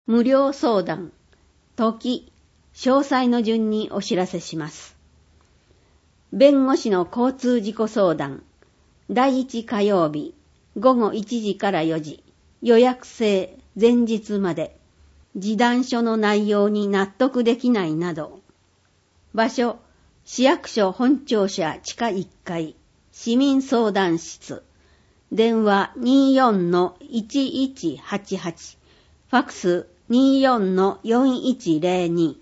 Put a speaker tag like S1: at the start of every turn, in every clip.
S1: 無料相談、時、詳細の順にお知らせします。弁護士の交通事故相談、第1火曜日、午後1時から4時、予約制、前日まで、示談書の内容に納得できないなど。場所、市役所本庁舎地下1階、市民相談室。電話 24-1188、ファックス 24-4102。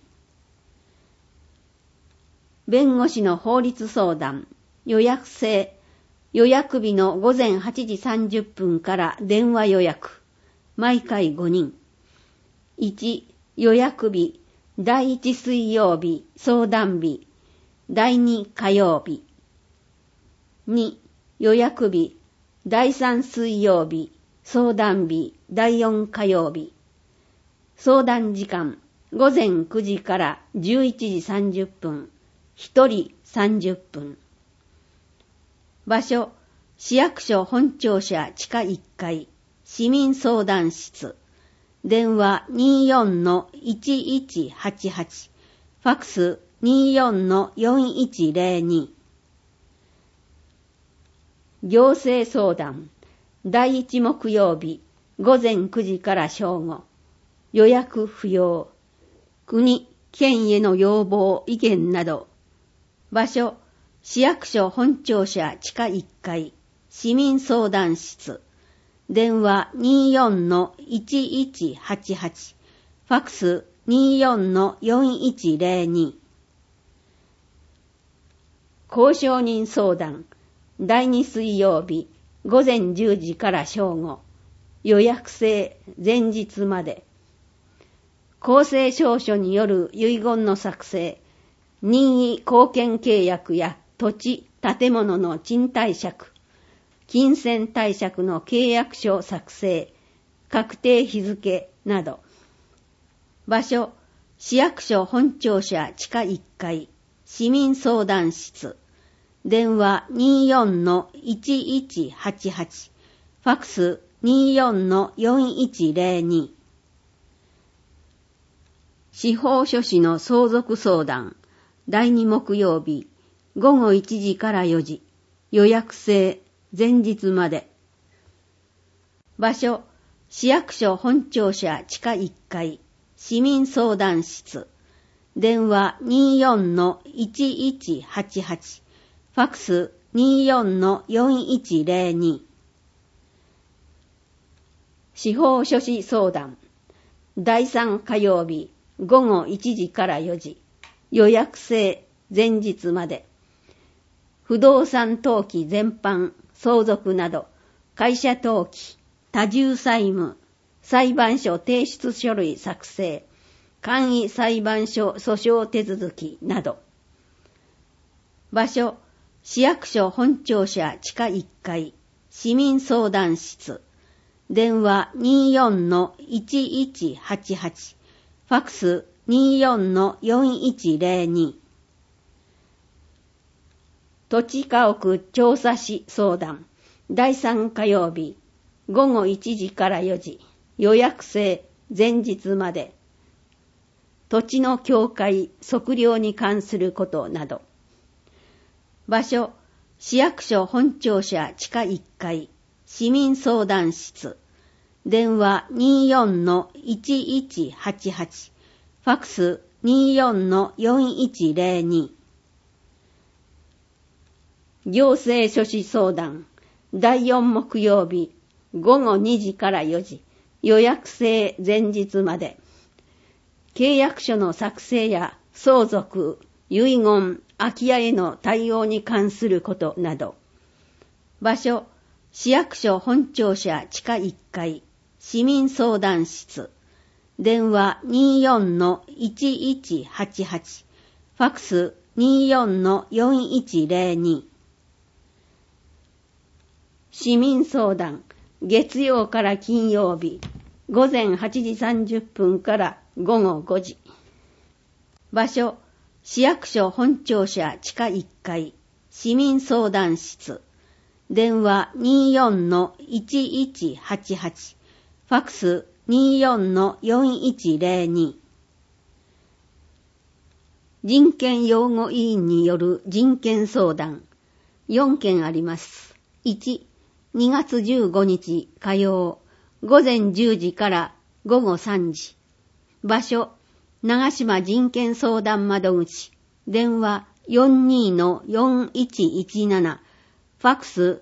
S1: 弁護士の法律相談、予約制、予約日の午前8時30分から電話予約、毎回5人。1、予約日、第1水曜日、相談日、第2火曜日。2、予約日、第3水曜日、相談日、第4火曜日。相談時間、午前9時から11時30分、1人30分。場所、市役所本庁舎地下1階、市民相談室。電話 24-1188、ファックス 24-4102。行政相談、第1木曜日、午前9時から正午。予約不要。国、県への要望、意見など。場所、市役所本庁舎地下1階、市民相談室。電話 24-1188、ファックス 24-4102。公証人相談、第2水曜日、午前10時から正午。予約制、前日まで。公正証書による遺言の作成、任意後見契約や土地、建物の賃貸借、金銭貸借の契約書作成、確定日付など。場所、市役所本庁舎地下1階、市民相談室。電話 24-1188、ファックス 24-4102。司法書士の相続相談、第2木曜日、午後1時から4時、予約制、前日まで。場所、市役所本庁舎地下1階、市民相談室。電話 24-1188、ファックス 24-4102。司法書士相談、第3火曜日、午後1時から4時、予約制、前日まで。不動産登記全般、相続など、会社登記、多重債務、裁判所提出書類作成、簡易裁判所訴訟手続きなど。場所、市役所本庁舎地下1階、市民相談室。電話 24-1188、ファックス 24-4102。土地家屋調査士相談、第3火曜日、午後1時から4時、予約制、前日まで。土地の境界、測量に関することなど。場所、市役所本庁舎地下1階、市民相談室。電話 24-1188、ファックス 24-4102。行政書士相談、第4木曜日、午後2時から4時、予約制前日まで。契約書の作成や相続、遺言、空き家への対応に関することなど。場所、市役所本庁舎地下1階、市民相談室。電話 24-1188、ファックス 24-4102。市民相談、月曜から金曜日、午前8時30分から午後5時。場所、市役所本庁舎地下1階、市民相談室。電話 24-1188、ファックス 24-4102。人権擁護委員による人権相談。4件あります。1、2月15日火曜、午前10時から午後3時。場所、長島人権相談窓口。電話 42-4117。ファックス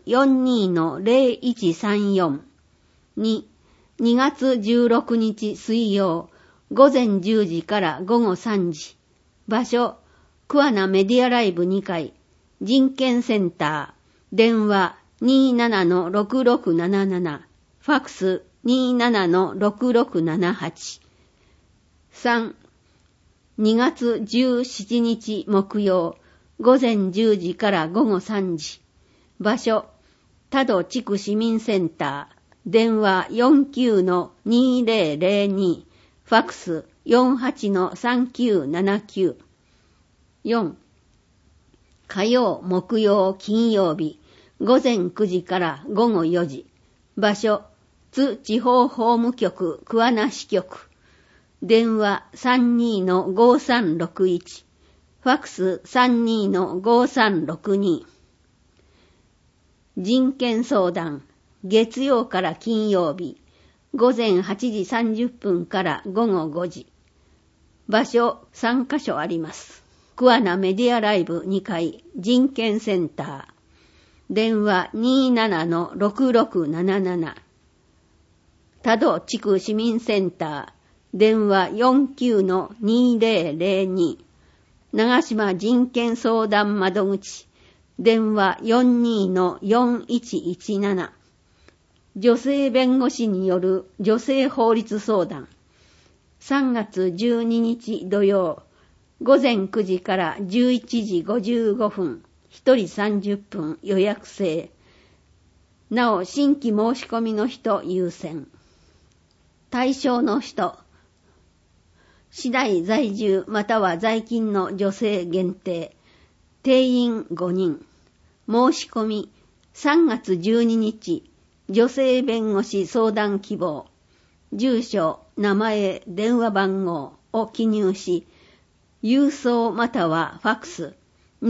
S1: 42-0134。2、2月16日水曜、午前10時から午後3時。場所、桑名メディアライブ2階、人権センター。電話 27-6677。ファックス 27-6678。3、2月17日木曜、午前10時から午後3時。場所、多度地区市民センター。電話 49-2002。ファックス 48-3979。4、火曜、木曜、金曜日、午前9時から午後4時。場所、津地方法務局桑名支局。電話 32-5361。ファックス 32-5362。人権相談、月曜から金曜日、午前8時30分から午後5時。場所3カ所あります。桑名メディアライブ2階、人権センター。電話 27-6677。多度地区市民センター。電話 49-2002。長島人権相談窓口。電話 42-4117。女性弁護士による女性法律相談。3月12日土曜、午前9時から11時55分、1人30分予約制。なお、新規申し込みの人優先。対象の人、市内在住または在勤の女性限定。定員5人。申し込み、3月12日、女性弁護士相談希望。住所、名前、電話番号を記入し、郵送またはファックス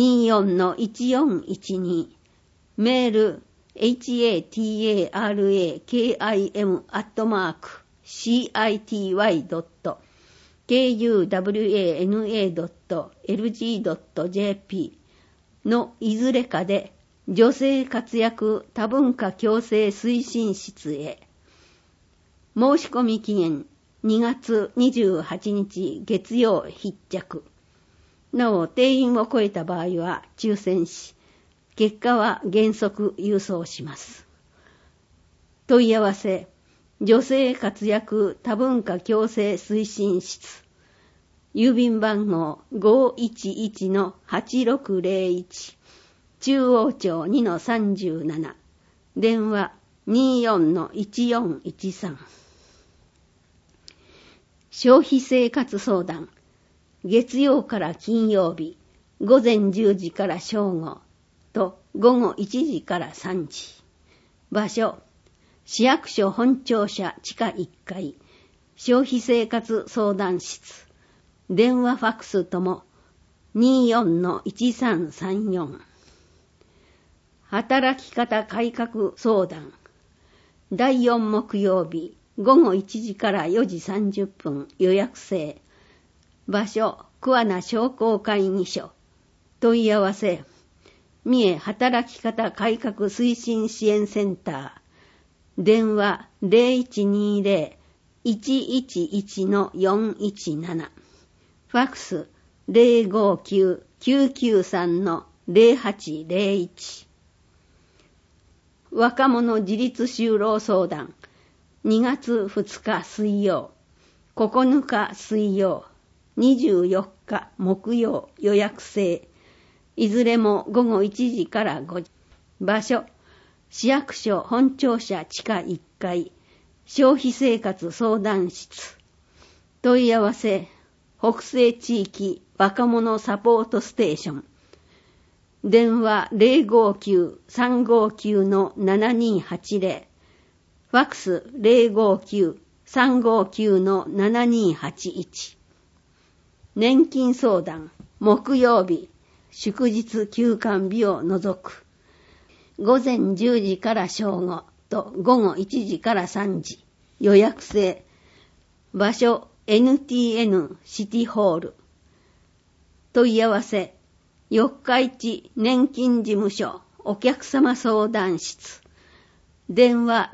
S1: 24-1412。メール、hatarakim@city.kuwana.lg.jp のいずれかで女性活躍多文化共生推進室へ。申し込み期限2月28日月曜必着。なお、定員を超えた場合は抽選し、結果は原則郵送します。問い合わせ、女性活躍多文化共生推進室。郵便番号 511-8601。中央町 2-37。電話 24-1413。消費生活相談。月曜から金曜日、午前10時から正午と午後1時から3時。場所、市役所本庁舎地下1階、消費生活相談室。電話ファックスとも 24-1334。働き方改革相談。第4木曜日、午後1時から4時30分予約制。場所、桑名商工会議所。問い合わせ、三重働き方改革推進支援センター。電話 0120-111-417。ファックス 059-993-0801。若者自立就労相談。2月2日水曜、9日水曜、24日木曜予約制。いずれも午後1時から5時。場所、市役所本庁舎地下1階、消費生活相談室。問い合わせ、北西地域若者サポートステーション。電話 059-359-7280。ファックス 359-7281。年金相談、木曜日、祝日休館日を除く。午前10時から正午と午後1時から3時。予約制。場所 NTN シティホール。問い合わせ四日市年金事務所お客様相談室。電話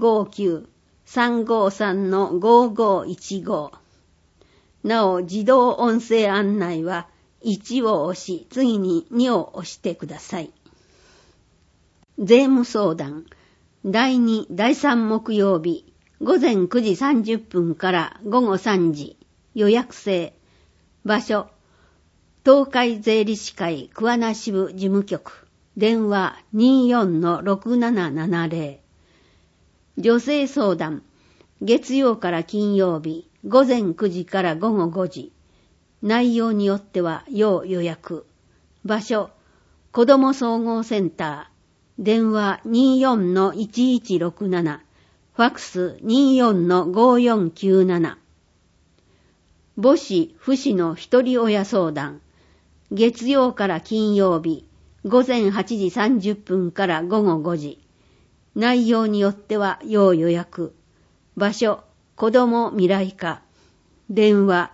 S1: 059-353-5515。なお、自動音声案内は1を押し、次に2を押してください。税務相談、第2、第3木曜日、午前9時30分から午後3時、予約制。場所、東海税理士会桑名支部事務局。電話 24-6770。女性相談、月曜から金曜日、午前9時から午後5時。内容によっては要予約。場所、子ども総合センター。電話 24-1167。ファックス 24-5497。母子、父子の一人親相談。月曜から金曜日、午前8時30分から午後5時。内容によっては要予約。場所、子ども未来課。電話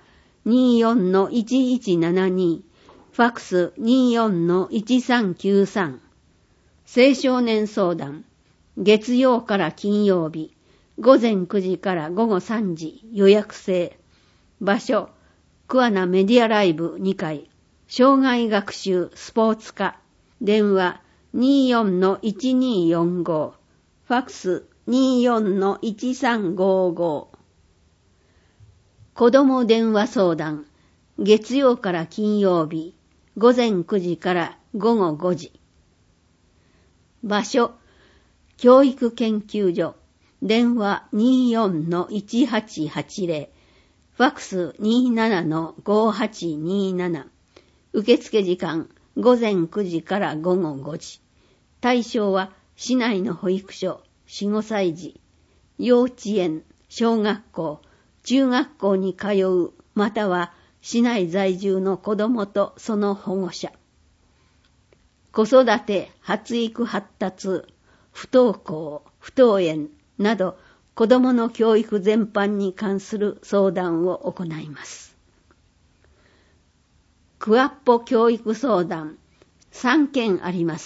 S1: 24-1172。ファックス 24-1393。青少年相談。月曜から金曜日、午前9時から午後3時。予約制。場所、桑名メディアライブ2階。障害学習スポーツ課。電話 24-1245。ファックス 24-1355。子ども電話相談。月曜から金曜日、午前9時から午後5時。場所、教育研究所。電話 24-1880。ファックス 27-5827。受付時間、午前9時から午後5時。対象は、市内の保育所、4、5歳児、幼稚園、小学校、中学校に通う、または市内在住の子どもとその保護者。子育て、発育発達、不登校、不登園など、子どもの教育全般に関する相談を行います。クワッポ教育相談、3件あります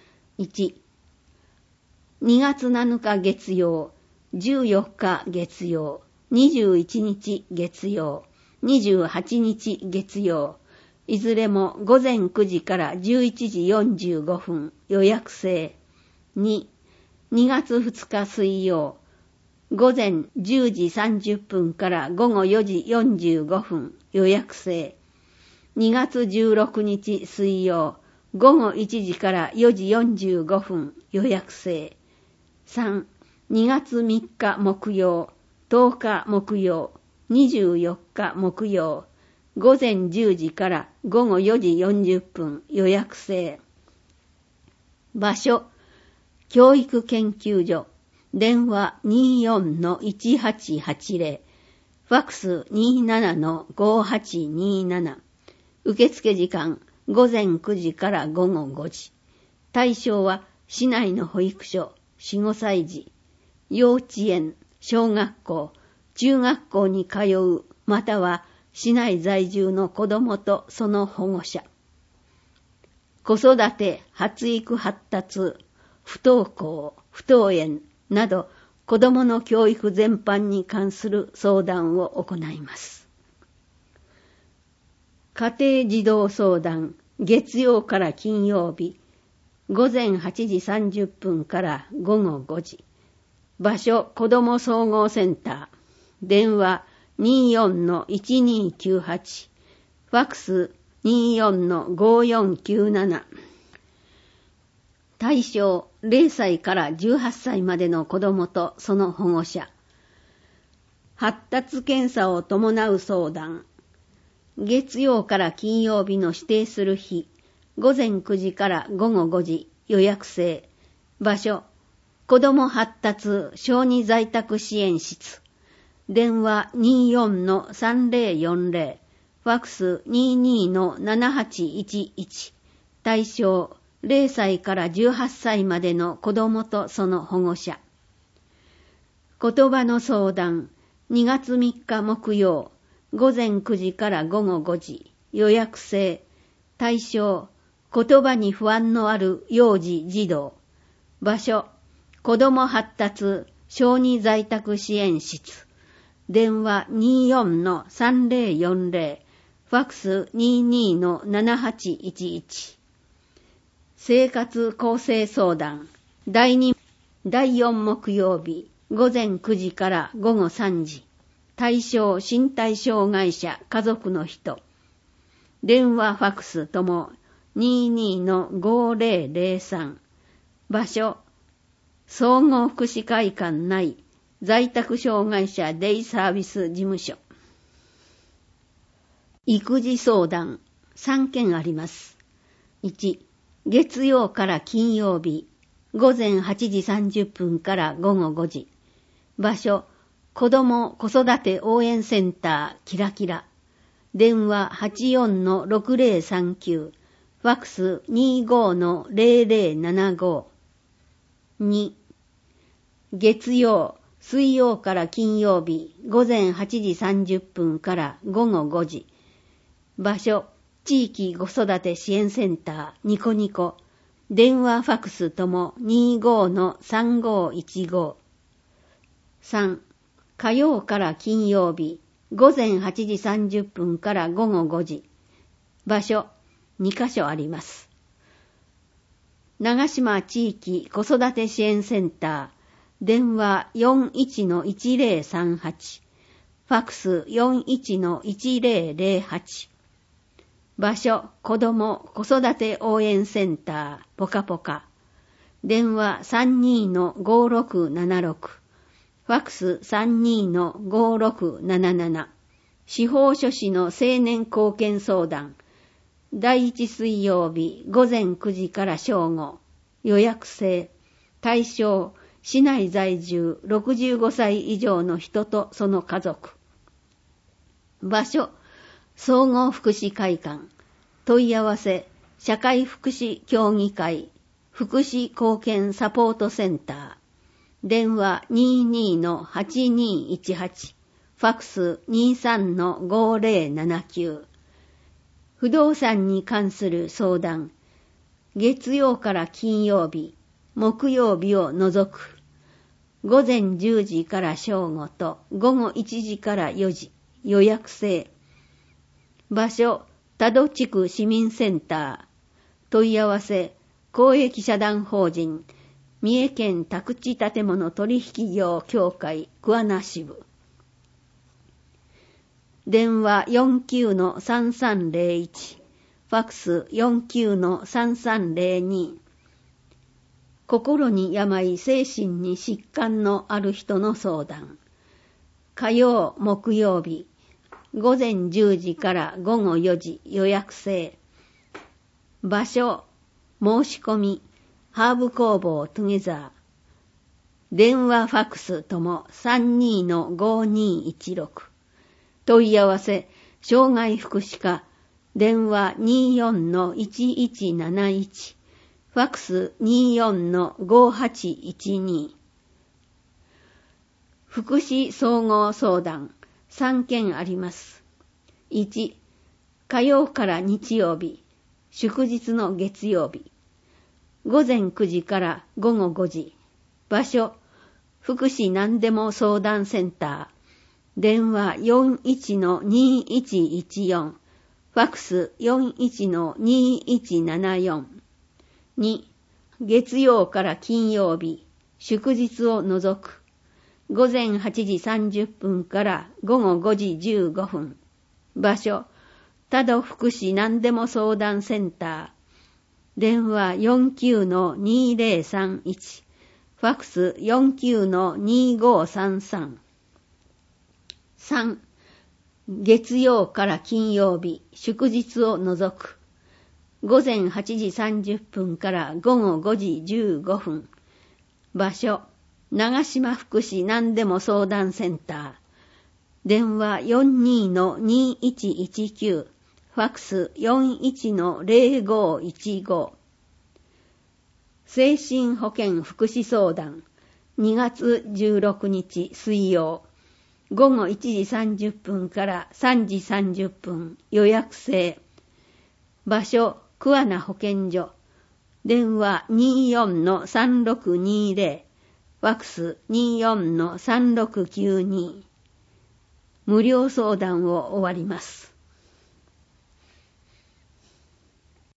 S1: 。1、2月7日月曜、14日月曜、21日月曜、28日月曜、いずれも午前9時から11時45分予約制。2、2月2日水曜、午前10時30分から午後4時45分予約制。2月16日水曜、午後1時から4時45分予約制。3、2月3日木曜、10日木曜、24日木曜、午前10時から午後4時40分予約制。場所、教育研究所。電話 24-1880。ファックス 27-5827。受付時間、午前9時から午後5時。対象は、市内の保育所、4、5歳児、幼稚園、小学校、中学校に通う、または市内在住の子どもとその保護者。子育て、発育発達、不登校、不登園など、子どもの教育全般に関する相談を行います。家庭児童相談、月曜から金曜日、午前8時30分から午後5時。場所、子ども総合センター。電話 24-1298。ファックス 24-5497。対象、0歳から18歳までの子どもとその保護者。発達検査を伴う相談。月曜から金曜日の指定する日、午前9時から午後5時、予約制。場所、子ども発達小児在宅支援室。 電話 24-3040、ファックス 22-7811、対象0歳から18歳までの子供とその保護者。言葉の相談、2月3日木曜、午前9時から午後5時、予約制、対象、言葉に不安のある幼児児童。場所、子ども発達小児在宅支援室。電話 24-3040、ファックス 22-7811。生活構成相談、第4木曜日、午前9時から午後3時。対象身体障害者家族の人。電話ファックスとも22-5003。場所、総合福祉会館内在宅障害者デイサービス事務所。育児相談3件あります。1、月曜から金曜日、午前8時30分から午後5時。場所、子ども子育て応援センターキラキラ。電話 84-6039、ファックス 25-0075。2、月曜、水曜から金曜日、午前8時30分から午後5時。場所、地域子育て支援センターニコニコ。電話ファックスとも 25-3515。3、火曜から金曜日、午前8時30分から午後5時。場所、2カ所あります。長島地域子育て支援センター、電話 41-1038、ファックス 41-1008。場所、子ども子育て応援センター、ポカポカ。電話 32-5676、ファックス 32-5677。司法書士の青年貢献相談。第1水曜日午前9時から正午。予約制。対象、市内在住65歳以上の人とその家族。場所、総合福祉会館。問い合わせ、社会福祉協議会、福祉貢献サポートセンター。電話 22-8218、ファックス 23-5079。不動産に関する相談。月曜から金曜日、木曜日を除く。午前10時から正午と午後1時から4時。予約制。場所、多度地区市民センター。問い合わせ、公益社団法人、三重県宅地建物取引業協会桑名支部。電話 49-3301、ファックス 49-3302。心に病、精神に疾患のある人の相談。火曜、木曜日、午前10時から午後4時、予約制。場所、申し込み、ハーブ工房トゥゲザー。電話ファックスとも 32-5216。問い合わせ、障害福祉課。電話 24-1171。ファックス 24-5812。福祉総合相談3件あります。1、火曜から日曜日、祝日の月曜日。午前9時から午後5時。場所、福祉何でも相談センター。電話 41-2114。ファックス 41-2174。2、月曜から金曜日、祝日を除く。午前8時30分から午後5時15分。場所、多度福祉何でも相談センター。電話 49-2031。ファックス 49-2533。3、月曜から金曜日、祝日を除く。午前8時30分から午後5時15分。場所、長島福祉何でも相談センター。 電話 42-2119、ファックス 41-0515。精神保健福祉相談、2月16日水曜、午後1時30分から3時30分、予約制。場所、桑名保健所。電話 24-3620、ファックス 24-3692。無料相談を終わります。